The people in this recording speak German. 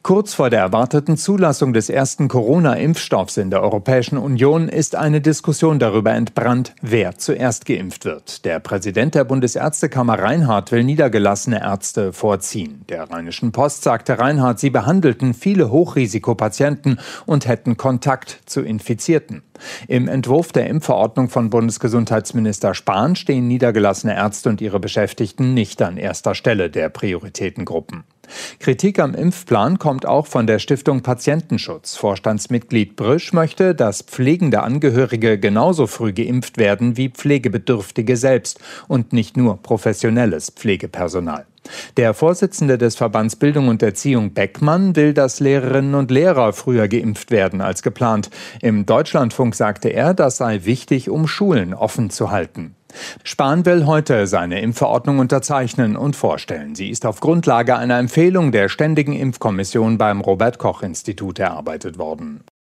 Kurz vor der erwarteten Zulassung des ersten Corona-Impfstoffs in der Europäischen Union ist eine Diskussion darüber entbrannt, wer zuerst geimpft wird. Der Präsident der Bundesärztekammer Reinhardt will niedergelassene Ärzte vorziehen. Der Rheinischen Post sagte Reinhardt, sie behandelten viele Hochrisikopatienten und hätten Kontakt zu Infizierten. Im Entwurf der Impfverordnung von Bundesgesundheitsminister Spahn stehen niedergelassene Ärzte und ihre Beschäftigten nicht an erster Stelle der Prioritätengruppen. Kritik am Impfplan kommt auch von der Stiftung Patientenschutz. Vorstandsmitglied Brüsch möchte, dass pflegende Angehörige genauso früh geimpft werden wie Pflegebedürftige selbst und nicht nur professionelles Pflegepersonal. Der Vorsitzende des Verbands Bildung und Erziehung Beckmann will, dass Lehrerinnen und Lehrer früher geimpft werden als geplant. Im Deutschlandfunk sagte er, das sei wichtig, um Schulen offen zu halten. Spahn will heute seine Impfverordnung unterzeichnen und vorstellen. Sie ist auf Grundlage einer Empfehlung der Ständigen Impfkommission beim Robert-Koch-Institut erarbeitet worden.